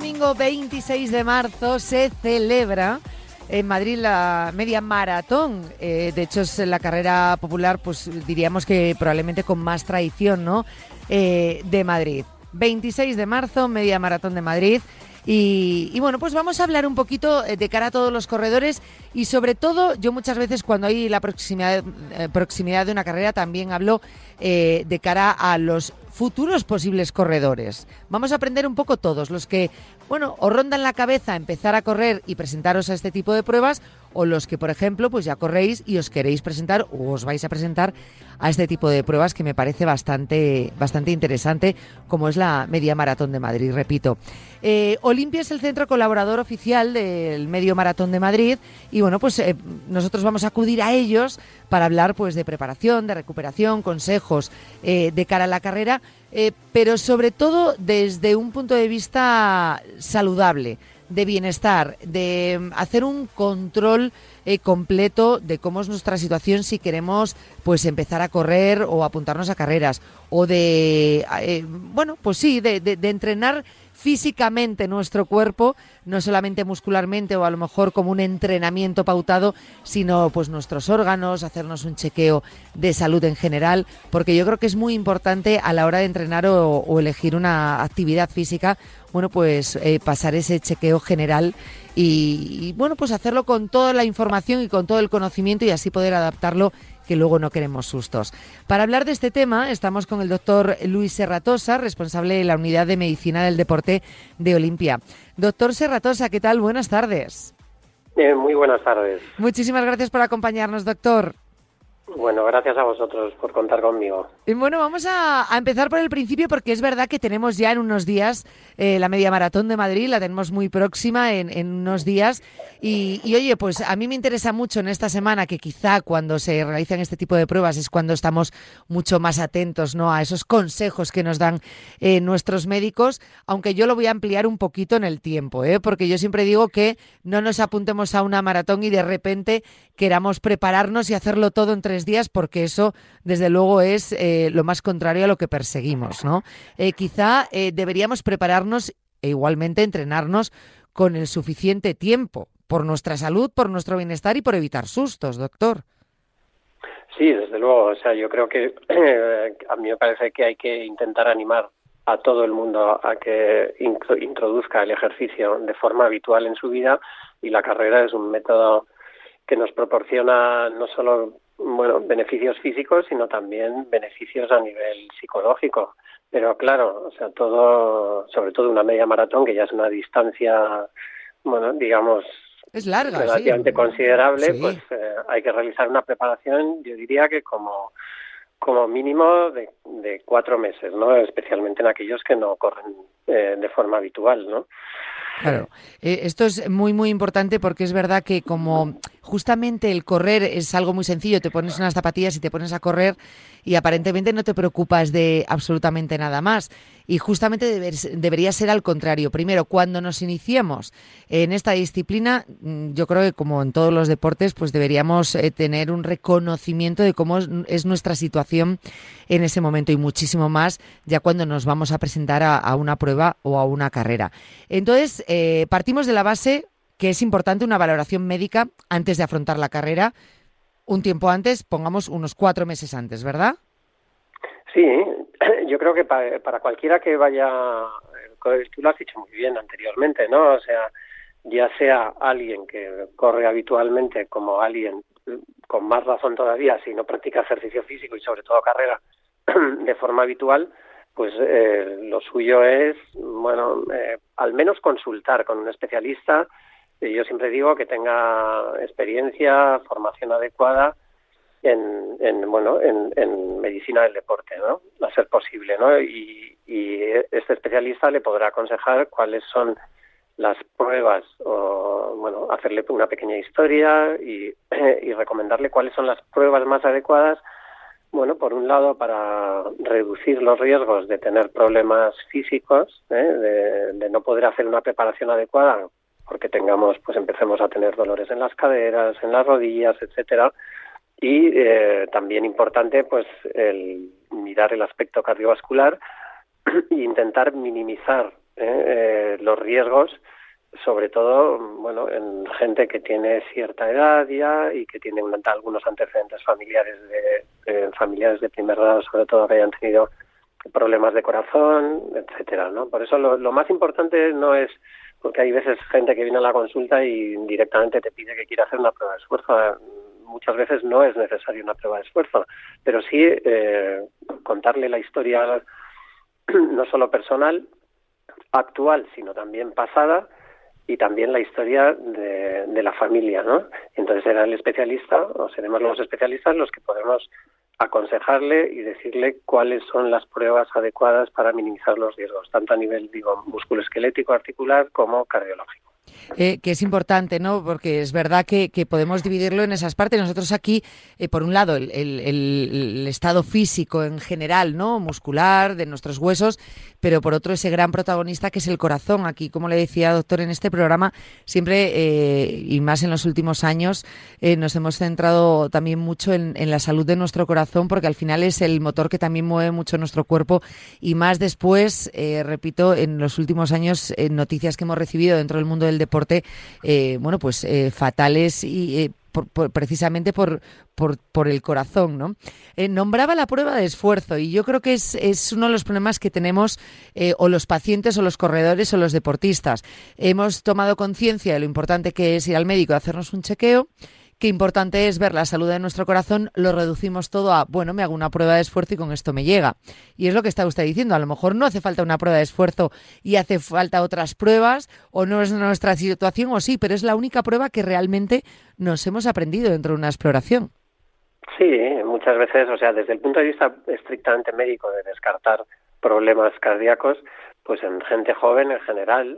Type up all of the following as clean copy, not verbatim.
domingo 26 de marzo se celebra en Madrid la media maratón. De hecho, es la carrera popular, pues diríamos que probablemente con más tradición, ¿no? De Madrid. 26 de marzo, media maratón de Madrid. Y bueno, pues vamos a hablar un poquito de cara a todos los corredores y sobre todo, yo muchas veces cuando hay la proximidad de una carrera también hablo de cara a los futuros posibles corredores. Vamos a aprender un poco todos, los que, bueno, os rondan la cabeza empezar a correr y presentaros a este tipo de pruebas, o los que, por ejemplo, pues ya corréis y os queréis presentar o os vais a presentar a este tipo de pruebas que me parece bastante interesante, como es la Media Maratón de Madrid, repito. Olimpia es el centro colaborador oficial del Medio Maratón de Madrid y, bueno, pues nosotros vamos a acudir a ellos para hablar pues de preparación, de recuperación, consejos de cara a la carrera, pero sobre todo desde un punto de vista saludable, de bienestar, de hacer un control completo de cómo es nuestra situación si queremos pues empezar a correr o apuntarnos a carreras o de bueno, pues sí, de entrenar físicamente nuestro cuerpo, no solamente muscularmente o a lo mejor como un entrenamiento pautado, sino pues nuestros órganos, hacernos un chequeo de salud en general, porque yo creo que es muy importante a la hora de entrenar o elegir una actividad física, bueno, pues pasar ese chequeo general y bueno, pues hacerlo con toda la información y con todo el conocimiento y así poder adaptarlo, que luego no queremos sustos. Para hablar de este tema estamos con el doctor Luis Serratosa, responsable de la Unidad de Medicina del Deporte de Olimpia. Doctor Serratosa, ¿qué tal? Buenas tardes. Muy buenas tardes. Muchísimas gracias por acompañarnos, doctor. Bueno, gracias a vosotros por contar conmigo. Bueno, vamos a empezar por el principio porque es verdad que tenemos ya en unos días la Media Maratón de Madrid, la tenemos muy próxima en unos días y oye, pues a mí me interesa mucho en esta semana que quizá cuando se realizan este tipo de pruebas es cuando estamos mucho más atentos, ¿no?, a esos consejos que nos dan nuestros médicos, aunque yo lo voy a ampliar un poquito en el tiempo, porque yo siempre digo que no nos apuntemos a una maratón y de repente queramos prepararnos y hacerlo todo en 3 días, porque eso, desde luego, es lo más contrario a lo que perseguimos, ¿no? Quizá deberíamos prepararnos e igualmente entrenarnos con el suficiente tiempo, por nuestra salud, por nuestro bienestar y por evitar sustos, doctor. Sí, desde luego. O sea, yo creo que a mí me parece que hay que intentar animar a todo el mundo a que introduzca el ejercicio de forma habitual en su vida, y la carrera es un método que nos proporciona no solo beneficios físicos, sino también beneficios a nivel psicológico. Pero claro, o sea, todo, sobre todo una media maratón, que ya es una distancia, digamos, es larga, relativamente considerable, sí. Pues hay que realizar una preparación, yo diría que como mínimo de 4 meses, ¿no? Especialmente en aquellos que no corren de forma habitual, ¿no? Claro, esto es muy, muy importante porque es verdad que como justamente el correr es algo muy sencillo, te pones unas zapatillas y te pones a correr y aparentemente no te preocupas de absolutamente nada más. Y justamente debería ser al contrario. Primero, cuando nos iniciemos en esta disciplina, yo creo que como en todos los deportes, pues deberíamos tener un reconocimiento de cómo es nuestra situación en ese momento y muchísimo más ya cuando nos vamos a presentar a una prueba o a una carrera. Entonces, partimos de la base que es importante una valoración médica antes de afrontar la carrera, un tiempo antes, pongamos unos 4 meses antes, ¿verdad? Sí, yo creo que para cualquiera que vaya, tú lo has dicho muy bien anteriormente, ¿no? O sea, ya sea alguien que corre habitualmente como alguien, con más razón todavía, si no practica ejercicio físico y sobre todo carrera de forma habitual, pues lo suyo es, al menos consultar con un especialista. Yo siempre digo que tenga experiencia, formación adecuada en medicina del deporte, ¿no? A ser posible, ¿no? Y este especialista le podrá aconsejar cuáles son las pruebas, o hacerle una pequeña historia y recomendarle cuáles son las pruebas más adecuadas. Bueno, por un lado, para reducir los riesgos de tener problemas físicos, de no poder hacer una preparación adecuada porque empecemos a tener dolores en las caderas, en las rodillas, etcétera. Y también importante, pues, el mirar el aspecto cardiovascular e intentar minimizar los riesgos, sobre todo, bueno, en gente que tiene cierta edad ya y que tiene algunos antecedentes familiares de primer grado, sobre todo que hayan tenido problemas de corazón, etcétera, ¿no? Por eso lo más importante no es, porque hay veces gente que viene a la consulta y directamente te pide que quiera hacer una prueba de esfuerzo. Muchas veces no es necesaria una prueba de esfuerzo, pero sí contarle la historia no solo personal, actual, sino también pasada, y también la historia de la familia, ¿no? Entonces será el especialista, o seremos los especialistas los que podemos aconsejarle y decirle cuáles son las pruebas adecuadas para minimizar los riesgos, tanto a nivel, musculoesquelético, articular, como cardiológico. Que es importante, ¿no? Porque es verdad que podemos dividirlo en esas partes. Nosotros aquí, por un lado, el estado físico en general, ¿no? Muscular, de nuestros huesos, pero por otro ese gran protagonista que es el corazón. Aquí, como le decía, doctor, en este programa siempre, y más en los últimos años, nos hemos centrado también mucho en la salud de nuestro corazón, porque al final es el motor que también mueve mucho nuestro cuerpo, y más después, repito, en los últimos años, noticias que hemos recibido dentro del mundo del deporte, fatales, y precisamente por el corazón, ¿no? Nombraba la prueba de esfuerzo, y yo creo que es uno de los problemas que tenemos, o los pacientes, o los corredores, o los deportistas. Hemos tomado conciencia de lo importante que es ir al médico y hacernos un chequeo. Qué importante es ver la salud de nuestro corazón, lo reducimos todo a, bueno, me hago una prueba de esfuerzo y con esto me llega. Y es lo que está usted diciendo, a lo mejor no hace falta una prueba de esfuerzo y hace falta otras pruebas, o no es nuestra situación, o sí, pero es la única prueba que realmente nos hemos aprendido dentro de una exploración. Sí, muchas veces, o sea, desde el punto de vista estrictamente médico de descartar problemas cardíacos, pues en gente joven en general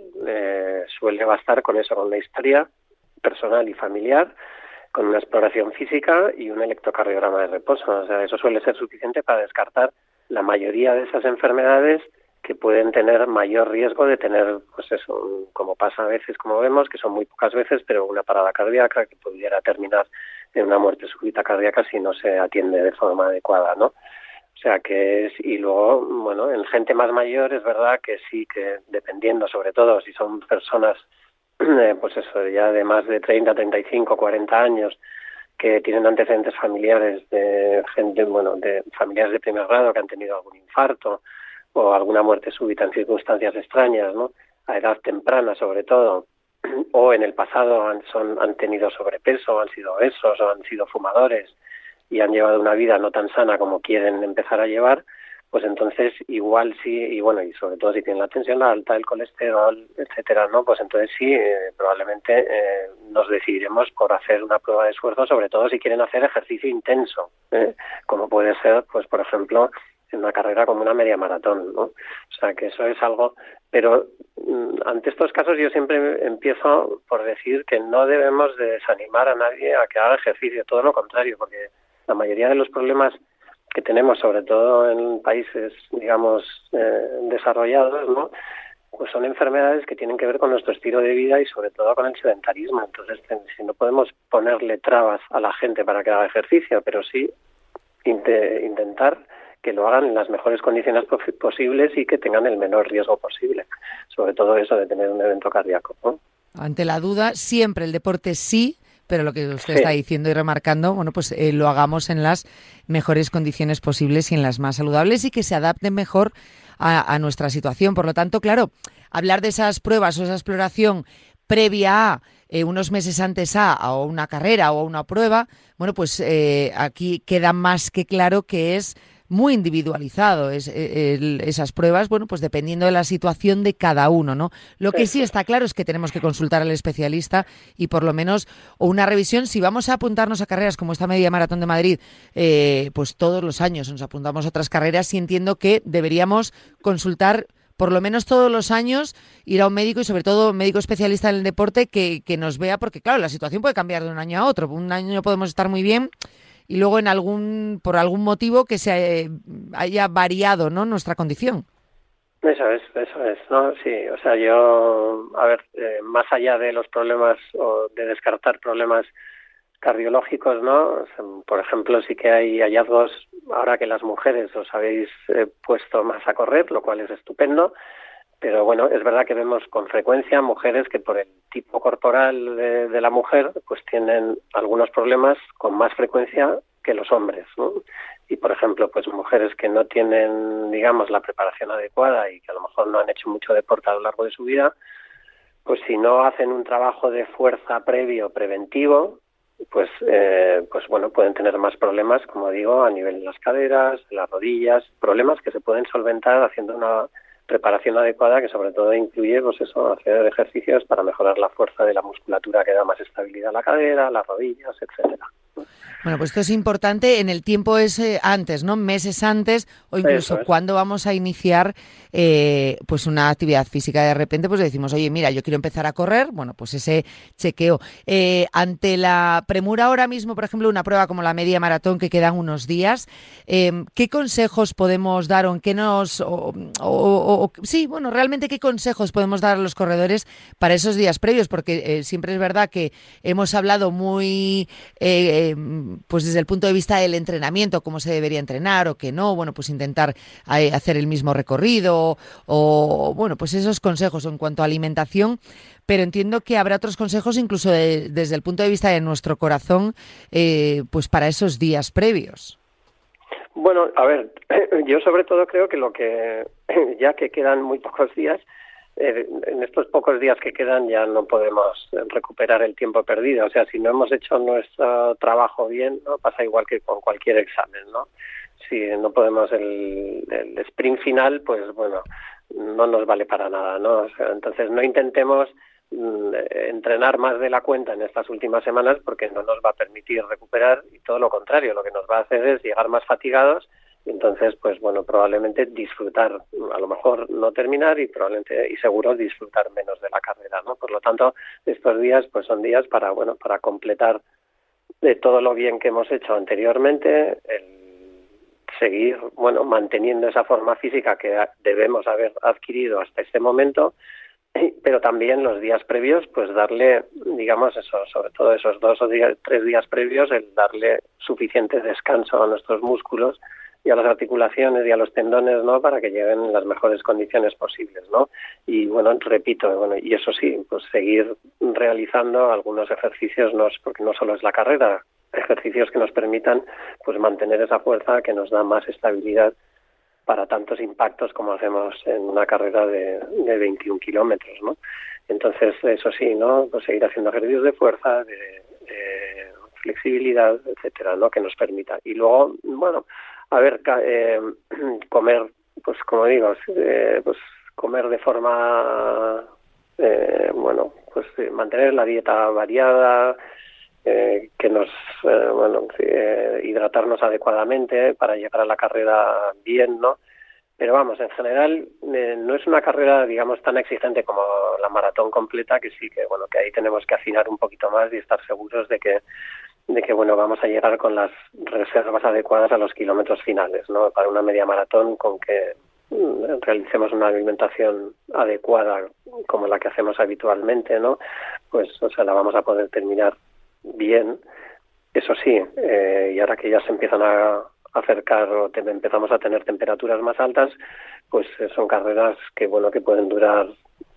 suele bastar con eso, con una historia personal y familiar, con una exploración física y un electrocardiograma de reposo. O sea, eso suele ser suficiente para descartar la mayoría de esas enfermedades que pueden tener mayor riesgo de tener, pues eso, como pasa a veces, como vemos, que son muy pocas veces, pero una parada cardíaca que pudiera terminar en una muerte súbita cardíaca si no se atiende de forma adecuada, ¿no? O sea que y luego, bueno, en gente más mayor es verdad que sí, que dependiendo, sobre todo si son personas pues eso, ya de más de 30, 35, 40 años, que tienen antecedentes familiares de gente, bueno, de familiares de primer grado que han tenido algún infarto o alguna muerte súbita en circunstancias extrañas, ¿no? A edad temprana, sobre todo, o en el pasado han tenido sobrepeso, han sido obesos o han sido fumadores y han llevado una vida no tan sana como quieren empezar a llevar, pues entonces igual sí, y bueno, y sobre todo si tienen la tensión alta, el colesterol, etcétera, ¿no? Pues entonces sí, probablemente nos decidiremos por hacer una prueba de esfuerzo, sobre todo si quieren hacer ejercicio intenso, como puede ser, pues por ejemplo, en una carrera como una media maratón, ¿no? O sea, que eso es algo, pero ante estos casos yo siempre empiezo por decir que no debemos de desanimar a nadie a que haga ejercicio, todo lo contrario, porque la mayoría de los problemas que tenemos, sobre todo en países, digamos, desarrollados, ¿no? Pues son enfermedades que tienen que ver con nuestro estilo de vida y sobre todo con el sedentarismo. Entonces, si no podemos ponerle trabas a la gente para que haga ejercicio, pero sí intentar que lo hagan en las mejores condiciones posibles y que tengan el menor riesgo posible. Sobre todo eso de tener un evento cardíaco, ¿no? Ante la duda, siempre el deporte sí, pero lo que usted está diciendo y remarcando, bueno, pues lo hagamos en las mejores condiciones posibles y en las más saludables y que se adapten mejor a nuestra situación. Por lo tanto, claro, hablar de esas pruebas o esa exploración previa a unos meses antes a una carrera o a una prueba, bueno, pues aquí queda más que claro que es muy individualizado esas pruebas, bueno, pues dependiendo de la situación de cada uno, ¿no? Lo que sí está claro es que tenemos que consultar al especialista y por lo menos o una revisión. Si vamos a apuntarnos a carreras como esta media maratón de Madrid, pues todos los años nos apuntamos a otras carreras, y entiendo que deberíamos consultar por lo menos todos los años, ir a un médico y sobre todo un médico especialista en el deporte que nos vea, porque claro, la situación puede cambiar de un año a otro. Un año podemos estar muy bien y luego por algún motivo que se haya variado, ¿no?, nuestra condición. Eso es, ¿no? Sí, o sea, yo, a ver, más allá de los problemas o de descartar problemas cardiológicos, ¿no? O sea, por ejemplo, sí que hay hallazgos ahora que las mujeres os habéis puesto más a correr, lo cual es estupendo, Pero bueno, es verdad que vemos con frecuencia mujeres que por el tipo corporal de la mujer pues tienen algunos problemas con más frecuencia que los hombres, ¿no? Y por ejemplo, pues mujeres que no tienen, digamos, la preparación adecuada y que a lo mejor no han hecho mucho deporte a lo largo de su vida, pues si no hacen un trabajo de fuerza previo preventivo, pues bueno, pueden tener más problemas, como digo, a nivel de las caderas, de las rodillas, problemas que se pueden solventar haciendo una preparación adecuada, que sobre todo incluye pues eso, hacer ejercicios para mejorar la fuerza de la musculatura que da más estabilidad a la cadera, las rodillas, etcétera. Bueno, pues esto es importante en el tiempo ese antes, ¿no? Meses antes o incluso cuando vamos a iniciar pues una actividad física. De repente pues decimos, oye, mira, yo quiero empezar a correr, bueno, pues ese chequeo. Ante la premura ahora mismo, por ejemplo, una prueba como la media maratón que quedan unos días, ¿qué consejos podemos dar o en qué sí, bueno, realmente qué consejos podemos dar a los corredores para esos días previos? Porque siempre es verdad que hemos hablado muy pues desde el punto de vista del entrenamiento, cómo se debería entrenar o que no, bueno, pues intentar hacer el mismo recorrido o bueno, pues esos consejos en cuanto a alimentación, pero entiendo que habrá otros consejos incluso desde el punto de vista de nuestro corazón, pues para esos días previos. Bueno, a ver, yo sobre todo creo que ya que quedan muy pocos días, en estos pocos días que quedan ya no podemos recuperar el tiempo perdido. O sea, si no hemos hecho nuestro trabajo bien, no pasa igual que con cualquier examen, ¿no? Si no podemos el sprint final, pues bueno, no nos vale para nada, ¿no? O sea, entonces no intentemos entrenar más de la cuenta en estas últimas semanas porque no nos va a permitir recuperar y todo lo contrario, lo que nos va a hacer es llegar más fatigados. Entonces, pues bueno, probablemente disfrutar, a lo mejor no terminar y probablemente y seguro disfrutar menos de la carrera, ¿no? Por lo tanto, estos días pues son días para completar de todo lo bien que hemos hecho anteriormente, el seguir, bueno, manteniendo esa forma física que debemos haber adquirido hasta este momento, pero también los días previos, pues darle, digamos, eso, sobre todo esos 2 o 3 días previos, el darle suficiente descanso a nuestros músculos y a las articulaciones y a los tendones, ¿no? Para que lleguen en las mejores condiciones posibles, ¿no? Y bueno, repito, bueno, y eso sí, pues seguir realizando algunos ejercicios, porque no solo es la carrera, ejercicios que nos permitan pues mantener esa fuerza que nos da más estabilidad para tantos impactos como hacemos en una carrera de 21 kilómetros, ¿no? Entonces, eso sí, ¿no? Pues seguir haciendo ejercicios de fuerza, de flexibilidad, etcétera, ¿no? Que nos permita. Y luego, bueno, a ver, comer, pues como digo, pues comer de forma, bueno, pues mantener la dieta variada, que nos, hidratarnos adecuadamente para llegar a la carrera bien, ¿no? Pero vamos, en general no es una carrera, digamos, tan exigente como la maratón completa, que sí que, bueno, que ahí tenemos que afinar un poquito más y estar seguros de que bueno, vamos a llegar con las reservas adecuadas a los kilómetros finales, ¿no? Para una media maratón, con que realicemos una alimentación adecuada como la que hacemos habitualmente, ¿no? Pues, o sea, la vamos a poder terminar bien. Eso sí, y ahora que ya se empiezan a acercar o empezamos a tener temperaturas más altas, pues son carreras que, bueno, que pueden durar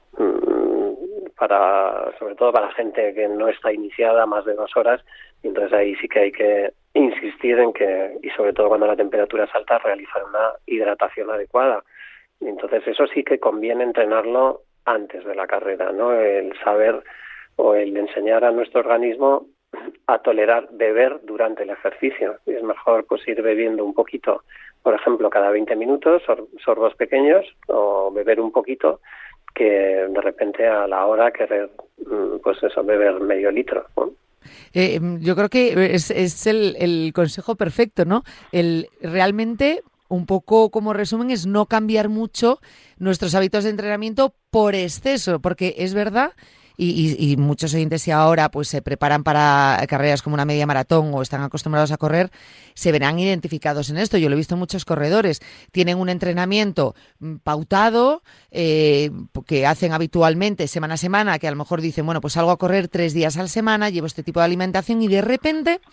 sobre todo para gente que no está iniciada, más de 2 horas, y entonces ahí sí que hay que insistir en que, y sobre todo cuando la temperatura es alta, realizar una hidratación adecuada. Y entonces eso sí que conviene entrenarlo antes de la carrera, ¿no? El saber o el enseñar a nuestro organismo a tolerar beber durante el ejercicio. Y es mejor pues ir bebiendo un poquito, por ejemplo, cada 20 minutos, sorbos pequeños, o beber un poquito, que de repente a la hora querer, pues eso, beber medio litro, ¿no? Yo creo que es el consejo perfecto, ¿no? Realmente, un poco como resumen, es no cambiar mucho nuestros hábitos de entrenamiento por exceso, porque es verdad, y muchos oyentes, si ahora pues se preparan para carreras como una media maratón o están acostumbrados a correr, se verán identificados en esto. Yo lo he visto en muchos corredores. Tienen un entrenamiento pautado que hacen habitualmente semana a semana, que a lo mejor dicen, bueno, pues salgo a correr 3 días a la semana, llevo este tipo de alimentación y de repente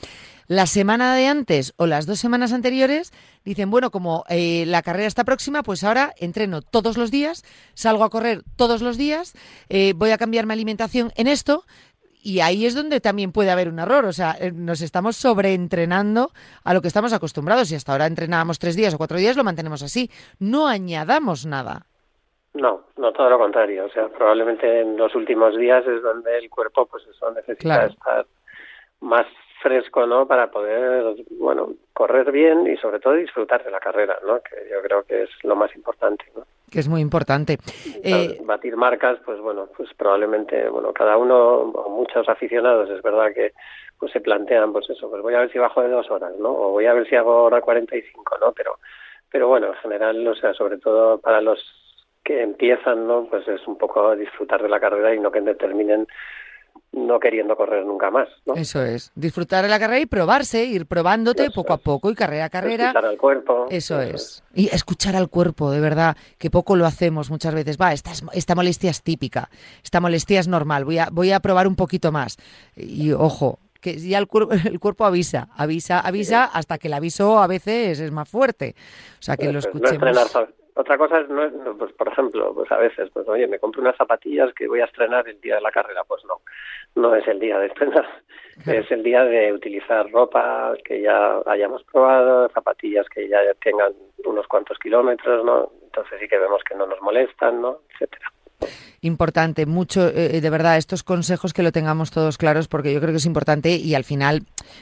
La semana de antes o las 2 semanas anteriores dicen, bueno, como la carrera está próxima, pues ahora entreno todos los días, salgo a correr todos los días, voy a cambiar mi alimentación en esto. Y ahí es donde también puede haber un error. O sea, nos estamos sobreentrenando a lo que estamos acostumbrados. Si hasta ahora entrenábamos 3 días o 4 días, lo mantenemos así. No añadamos nada. No, todo lo contrario. O sea, probablemente en los últimos días es donde el cuerpo, pues eso, necesita estar más fresco, ¿no? Para poder, bueno, correr bien y sobre todo disfrutar de la carrera, ¿no? Que yo creo que es lo más importante, ¿no? Que es muy importante. Batir marcas, pues bueno, pues probablemente, bueno, cada uno, o muchos aficionados, es verdad que pues se plantean, pues eso, pues voy a ver si bajo de 2 horas, ¿no? O voy a ver si hago hora 45, ¿no? Pero bueno, en general, o sea, sobre todo para los que empiezan, ¿no? Pues es un poco disfrutar de la carrera y no que terminen no queriendo correr nunca más, ¿no? Eso es, disfrutar de la carrera y probarse, ir probándote eso poco a poco y carrera a carrera. Escuchar al cuerpo. Eso es. Y escuchar al cuerpo, de verdad, que poco lo hacemos muchas veces. Esta molestia es típica, esta molestia es normal, voy a probar un poquito más. Y ojo, que ya el cuerpo avisa hasta que el aviso a veces es más fuerte. O sea, que lo escuchemos. No estrenar. Otra cosa es, pues, por ejemplo, pues a veces, pues oye, me compro unas zapatillas que voy a estrenar el día de la carrera. Pues no es el día de estrenar, es el día de utilizar ropa que ya hayamos probado, zapatillas que ya tengan unos cuantos kilómetros, ¿no? Entonces sí que vemos que no nos molestan, ¿no? Etcétera. Importante, mucho, de verdad, estos consejos que lo tengamos todos claros, porque yo creo que es importante y al final,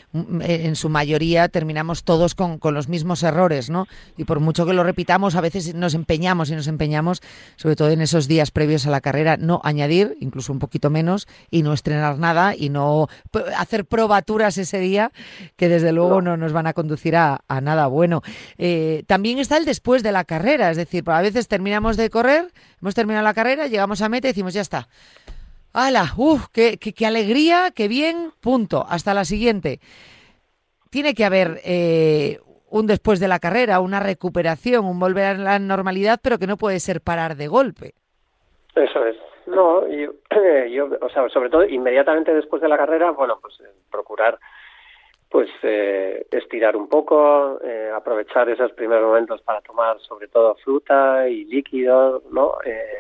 en su mayoría, terminamos todos con los mismos errores, ¿no? Y por mucho que lo repitamos, a veces nos empeñamos, sobre todo en esos días previos a la carrera, no añadir, incluso un poquito menos, y no estrenar nada y no hacer probaturas ese día, que desde luego no nos van a conducir a nada bueno. También está el después de la carrera, es decir, a veces terminamos de correr, hemos terminado la carrera, llegamos a meta y decimos, ya está. ¡Hala! ¡Qué alegría! ¡Qué bien! Punto. Hasta la siguiente. Tiene que haber un después de la carrera, una recuperación, un volver a la normalidad, pero que no puede ser parar de golpe. Eso es. No, yo o sea, sobre todo inmediatamente después de la carrera, bueno, pues procurar pues estirar un poco, aprovechar esos primeros momentos para tomar sobre todo fruta y líquidos, ¿no?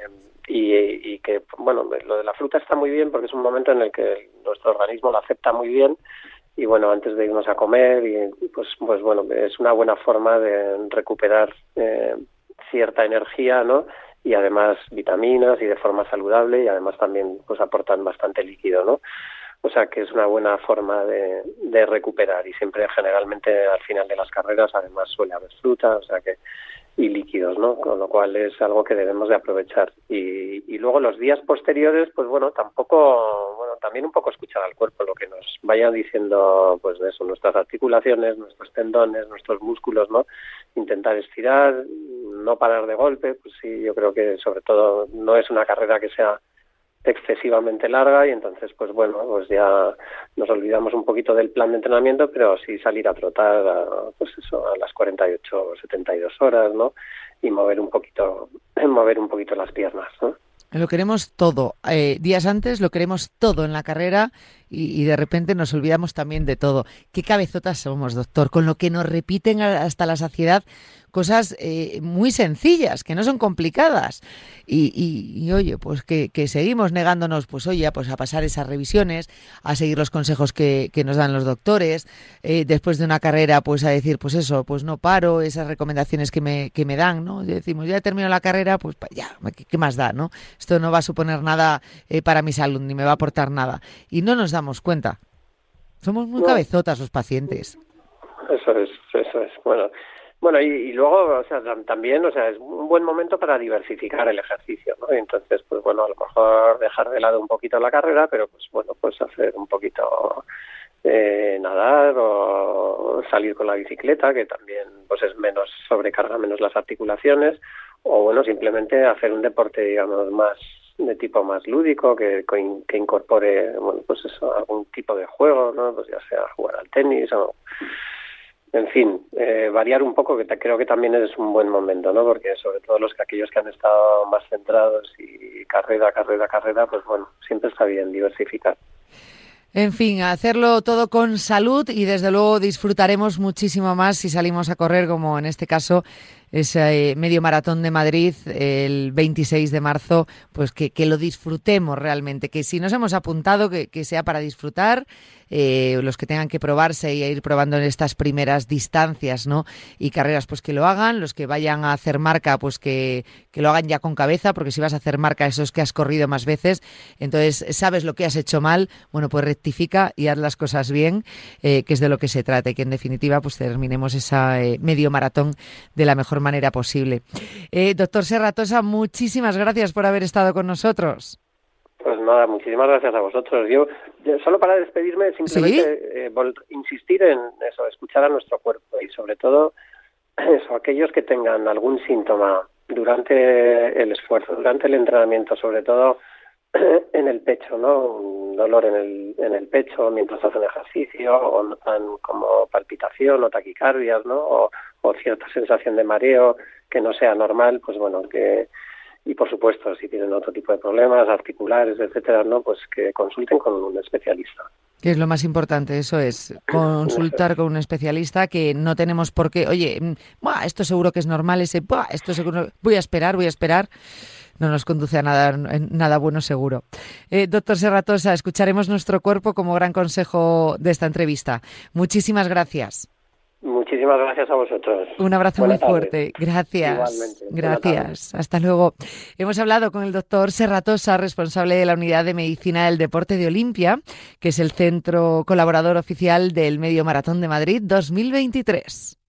Y que, bueno, lo de la fruta está muy bien porque es un momento en el que nuestro organismo lo acepta muy bien y, bueno, antes de irnos a comer, y pues bueno, es una buena forma de recuperar cierta energía, ¿no? Y además vitaminas y de forma saludable y además también pues aportan bastante líquido, ¿no? O sea que es una buena forma de recuperar y siempre generalmente al final de las carreras además suele haber fruta, o sea que y líquidos, ¿no? Con lo cual es algo que debemos de aprovechar. Y luego los días posteriores, pues bueno, también un poco escuchar al cuerpo, lo que nos vaya diciendo, pues de eso, nuestras articulaciones, nuestros tendones, nuestros músculos, ¿no? Intentar estirar, no parar de golpe, pues sí, yo creo que sobre todo no es una carrera que sea excesivamente larga y entonces pues bueno, pues ya nos olvidamos un poquito del plan de entrenamiento, pero sí salir a trotar pues eso, a las 48 o 72 horas, ¿no? Y mover un poquito las piernas, ¿no? Lo queremos todo. Días antes lo queremos todo en la carrera y de repente nos olvidamos también de todo. Qué cabezotas somos, doctor, con lo que nos repiten hasta la saciedad cosas muy sencillas, que no son complicadas. Y oye, pues que seguimos negándonos, pues oye, pues a pasar esas revisiones, a seguir los consejos que nos dan los doctores, después de una carrera, pues a decir, pues eso, pues no paro, esas recomendaciones que me dan, ¿no? Y decimos, ya termino la carrera, pues ya, ¿qué más da, no? Esto no va a suponer nada para mi salud, ni me va a aportar nada. Y no nos damos cuenta. Somos muy cabezotas los pacientes. Eso es. Bueno, y luego, o sea, también, o sea, es un buen momento para diversificar el ejercicio, ¿no? Y entonces, pues bueno, a lo mejor dejar de lado un poquito la carrera, pero pues bueno, pues hacer un poquito nadar o salir con la bicicleta, que también pues es menos, sobrecarga menos las articulaciones, o bueno, simplemente hacer un deporte, digamos, más de tipo más lúdico, que incorpore, bueno, pues eso, algún tipo de juego, ¿no? Pues ya sea jugar al tenis o... En fin, variar un poco, que creo que también es un buen momento, ¿no? Porque sobre todo aquellos que han estado más centrados y carrera, pues bueno, siempre está bien diversificar. En fin, hacerlo todo con salud y desde luego disfrutaremos muchísimo más si salimos a correr, como en este caso ese medio maratón de Madrid el 26 de marzo, pues que lo disfrutemos realmente, que si nos hemos apuntado que sea para disfrutar, los que tengan que probarse y ir probando en estas primeras distancias, ¿no? Y carreras, pues que lo hagan, los que vayan a hacer marca, pues que lo hagan ya con cabeza, porque si vas a hacer marca, eso es que has corrido más veces, entonces sabes lo que has hecho mal, bueno, pues rectifica y haz las cosas bien, que es de lo que se trata, y que en definitiva pues terminemos esa medio maratón de la mejor manera posible. Doctor Serratosa, muchísimas gracias por haber estado con nosotros. Pues nada, muchísimas gracias a vosotros. Yo solo para despedirme, simplemente insistir en eso, escuchar a nuestro cuerpo y sobre todo eso, aquellos que tengan algún síntoma durante el esfuerzo, durante el entrenamiento, sobre todo en el pecho, ¿no? Un dolor en el pecho mientras hacen ejercicio, o notan como palpitación o taquicardias, ¿no? O cierta sensación de mareo que no sea normal, pues bueno, y por supuesto, si tienen otro tipo de problemas articulares, etcétera, ¿no? Pues que consulten con un especialista. Que es lo más importante, eso es, consultar con un especialista, que no tenemos por qué, oye, esto seguro que es normal, esto seguro, voy a esperar, no nos conduce a nada bueno seguro. Doctor Serratosa, escucharemos nuestro cuerpo como gran consejo de esta entrevista. Muchísimas gracias. Muchísimas gracias a vosotros. Un abrazo muy fuerte. Gracias. Igualmente. Gracias. Hasta luego. Hemos hablado con el doctor Serratosa, responsable de la Unidad de Medicina del Deporte de Olimpia, que es el centro colaborador oficial del Medio Maratón de Madrid 2023.